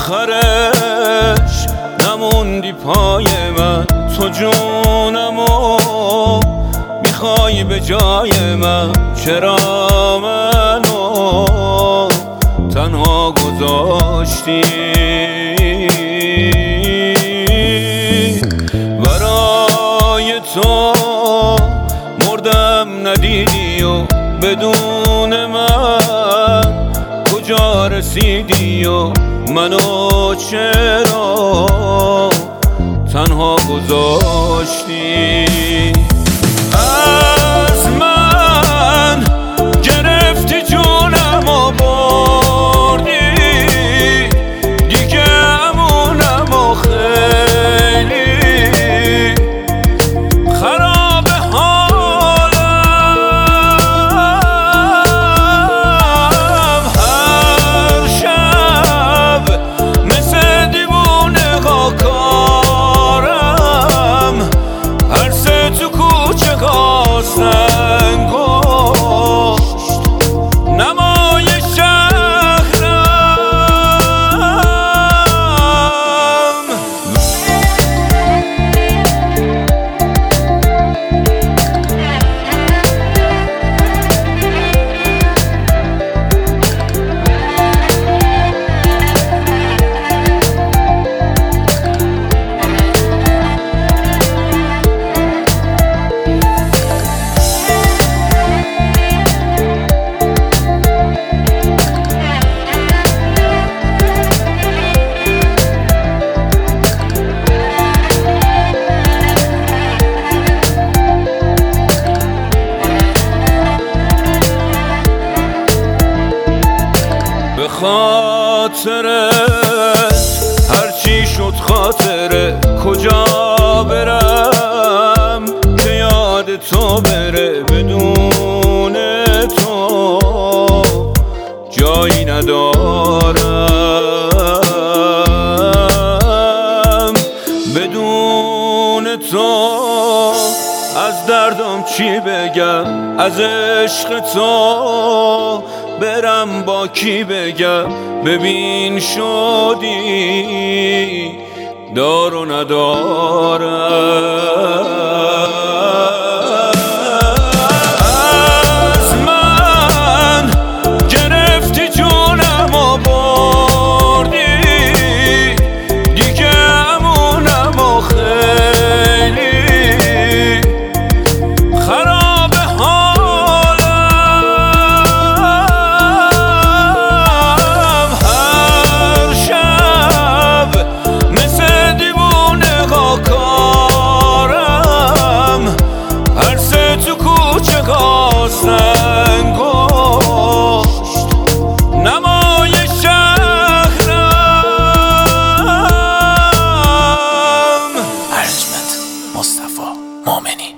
آخرش نموندی پای من، تو جونمو میخوای به جای من، چرا منو تنها گذاشتی؟ برای تو مردم ندیدی و بدون من کجا رسیدی و منو چرا تنها گذاشتی؟ از من گرفتی جونم و بردی، دیگه امونم و خیلی خراب حالم. هر شب مثل دیوونه ها کارم، هر سه تو کوچه خواستن گشت نمای شهرم. به خاطرت هرچی شد خاطره، کجا برم که یاد تو بره؟ بدون تو جایی ندارم، بدون تو از دردم چی بگم؟ از عشق تو برم با کی بگم؟ ببین شدی دار و ندارم. از من گرفتی جونم و بردی، دیگه امونم و خیلی خراب حالم. هر شب مثل دیوونه ها کارم، هر سه تو کوچه خواستن گشت نمای شهرم. ارجمند مصطفی مومنی.